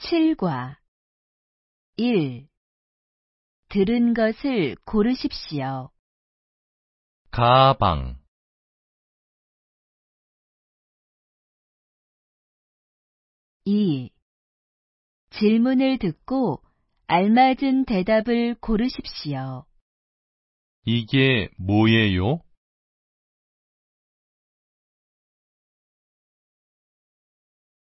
7과 1. 들은 것을 고르십시오. 가방, 2. 질문을 듣고 알맞은 대답을 고르십시오. 이게 뭐예요?